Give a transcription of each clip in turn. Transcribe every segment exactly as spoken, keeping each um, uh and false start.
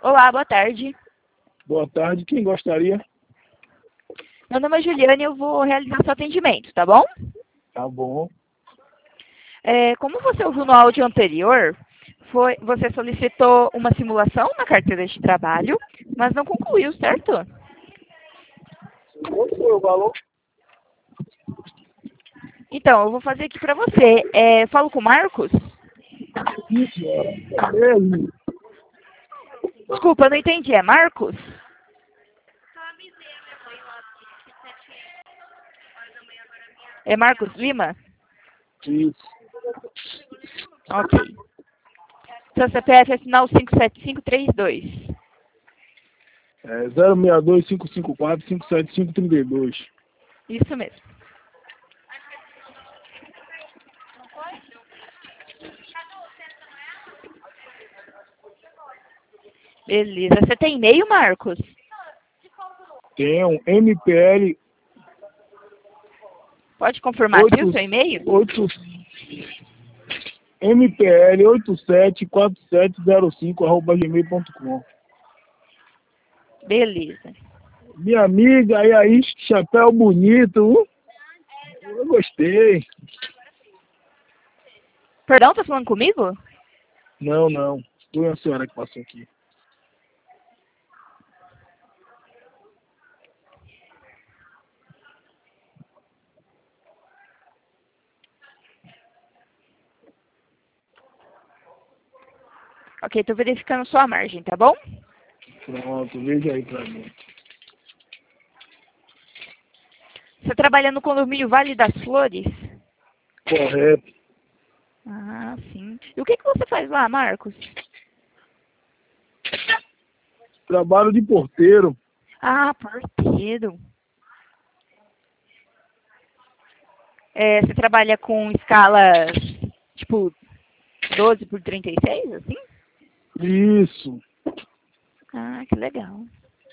Olá, boa tarde. Boa tarde, quem gostaria? Meu nome é Juliane e eu vou realizar seu atendimento, tá bom? Tá bom. É, como você ouviu no áudio anterior, foi, você solicitou uma simulação na carteira de trabalho, mas não concluiu, certo? Quanto foi o valor? Então, eu vou fazer aqui para você. É, falo com o Marcos? Isso, é mesmo. Desculpa, eu não entendi. É Marcos? É Marcos Lima? Isso. Ok. Seu C P F é sinal cinco sete cinco três dois. É zero seis dois cinco cinco quatro cinco sete cinco três dois. Isso mesmo. Beleza. Você tem e-mail, Marcos? Tem um M P L Pode confirmar aqui o seu e-mail? oito M P L oito sete quatro sete zero cinco arroba gmail ponto com. Beleza. Minha amiga, e aí, chapéu bonito. uh, Eu gostei. Perdão, tá falando comigo? Não, não. Foi a senhora que passou aqui. Ok, tô verificando sua margem, tá bom? Pronto, veja aí pra mim. Você trabalha no condomínio Vale das Flores? Correto. Ah, sim. E o que, que você faz lá, Marcos? Trabalho de porteiro. Ah, porteiro. É, você trabalha com escalas, tipo, doze por trinta e seis, assim? Isso. Ah, que legal.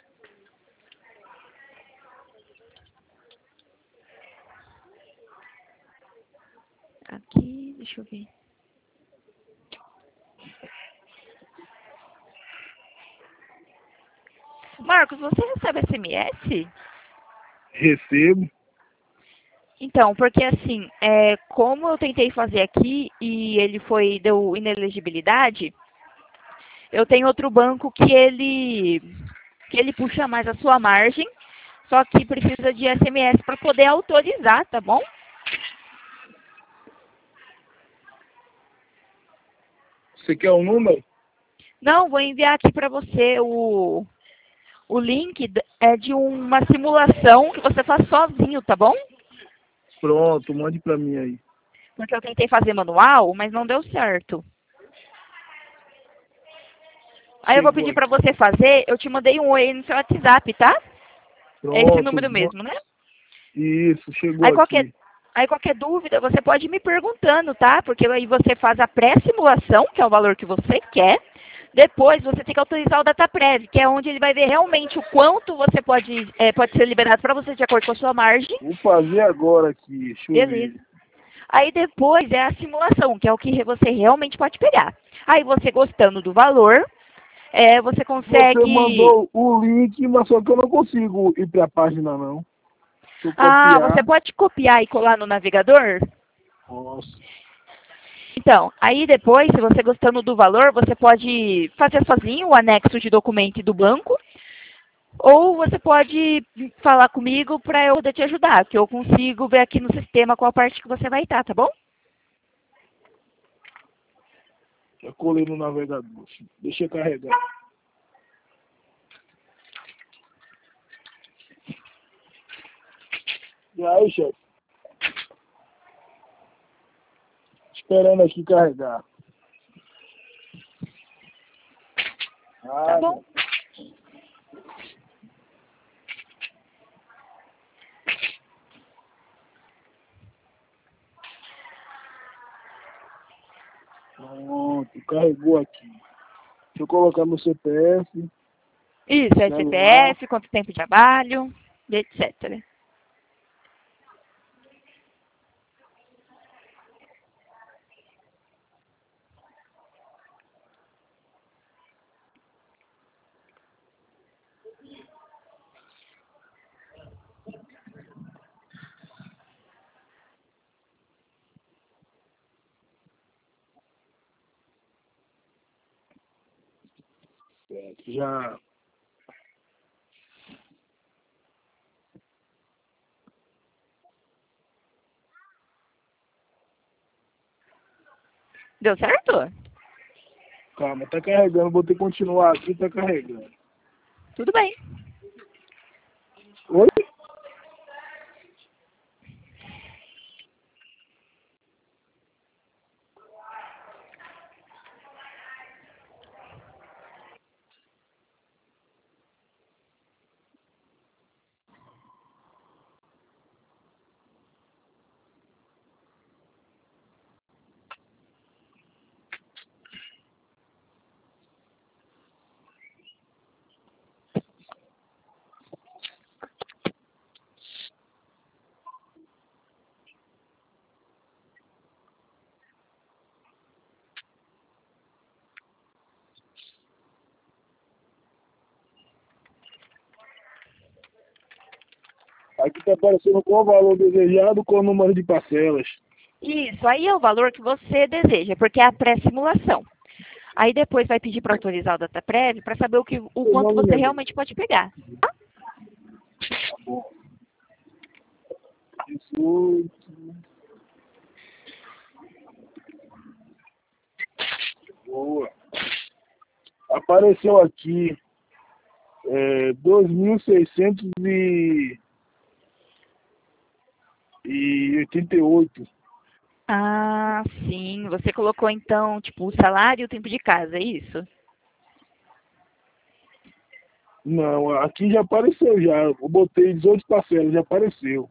Aqui, deixa eu ver. Marcos, você recebe S M S? Recebo. Então, porque assim, é, como eu tentei fazer aqui e ele foi, deu inelegibilidade, eu tenho outro banco que ele, que ele puxa mais a sua margem, só que precisa de S M S para poder autorizar, tá bom? Você quer o número? Não, vou enviar aqui para você o, o link d- é de uma simulação que você faz sozinho, tá bom? Pronto, mande pra mim aí. Porque eu tentei fazer manual, mas não deu certo. Aí eu vou Chegou pedir para aqui. você fazer, eu te mandei um oi aí no seu WhatsApp, tá? É esse Pronto. número ma- mesmo, né? Isso, chegou Aí qualquer, aqui. aí qualquer dúvida, você pode ir me perguntando, tá? Porque aí você faz a pré-simulação, que é o valor que você quer. Depois você tem que autorizar o DataPrev, que é onde ele vai ver realmente o quanto você pode, é, pode ser liberado para você de acordo com a sua margem. Vou fazer agora aqui. Deixa eu Beleza. ver. Aí depois é a simulação, que é o que você realmente pode pegar. Aí você gostando do valor, é, você Você consegue... mandou o link, mas só que eu não consigo ir pra página, não. Deixa eu Ah, você copiar. pode copiar e colar no navegador? Nossa. Então, aí depois, se você gostando do valor, você pode fazer sozinho o anexo de documento do banco, ou você pode falar comigo para eu poder te ajudar, que eu consigo ver aqui no sistema qual parte que você vai estar, tá bom? Já colei no navegador. Deixa eu carregar. E aí, chefe? Esperando aqui carregar. Tá Ah, bom? pronto, carregou aqui. Deixa eu colocar meu C P F, Isso, é celular. C P F, quanto tempo de trabalho, e etcétera. Certo, já. Deu certo? Calma, tá carregando. Vou ter que continuar aqui, tá carregando. Tudo bem. Oi? Aqui tá aparecendo qual o valor desejado com o número de parcelas. Isso, aí é o valor que você deseja, porque é a pré-simulação. Aí depois vai pedir para autorizar o DataPrev para saber o, que, o quanto você realmente pode pegar. Tá? dezoito. Boa. Apareceu aqui é, dois mil seiscentos e oitenta e oito. Ah, sim. Você colocou então, tipo, o salário e o tempo de casa, é isso? Não, aqui já apareceu já. Eu botei dezoito parcelas, já apareceu.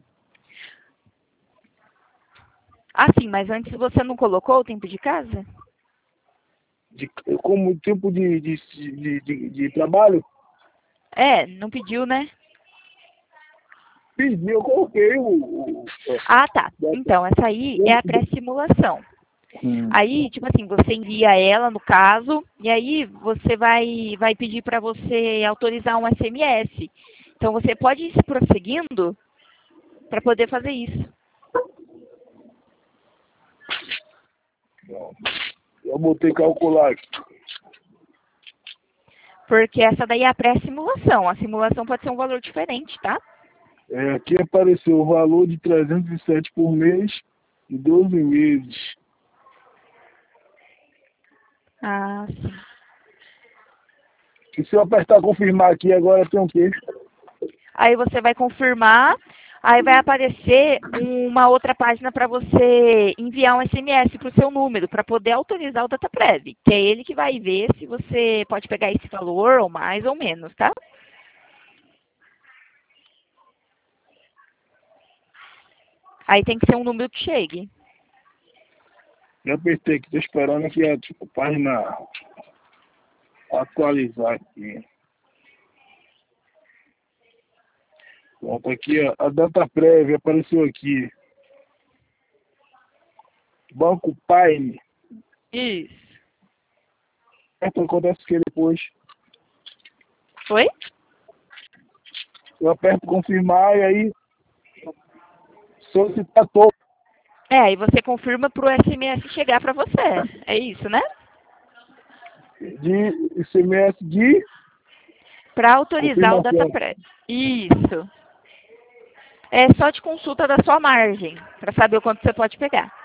Ah, sim, mas antes você não colocou o tempo de casa? De, como tempo de, de, de, de, de trabalho? É, não pediu, né? Pedi, eu coloquei o... o Ah, tá. Então, essa aí é a pré-simulação. hum. Aí, tipo assim, você envia ela, no caso, e aí você vai, vai pedir para você autorizar um S M S. Então, você pode ir se prosseguindo para poder fazer isso. Eu botei calcular aqui. Porque essa daí é a pré-simulação. A simulação pode ser um valor diferente, tá? É, aqui apareceu o valor de trezentos e sete por mês e doze meses. Ah, sim. E se eu apertar confirmar aqui, agora tem o quê? Aí você vai confirmar, aí vai aparecer uma outra página para você enviar um S M S para o seu número, para poder autorizar o DataPrev, que é ele que vai ver se você pode pegar esse valor, ou mais ou menos, tá? Aí tem que ser um número que chegue. Já apertei aqui, tô esperando aqui a tipo, página atualizar aqui. Pronto, aqui ó, a data prévia apareceu aqui. Banco Paine. Isso. Então acontece que depois Foi? eu aperto confirmar e aí solicitar todo. É, aí você confirma para o S M S chegar para você. É isso, né? De I C M S de Para autorizar o confirmação. DataPrev. Isso. É só de consulta da sua margem, para saber o quanto você pode pegar.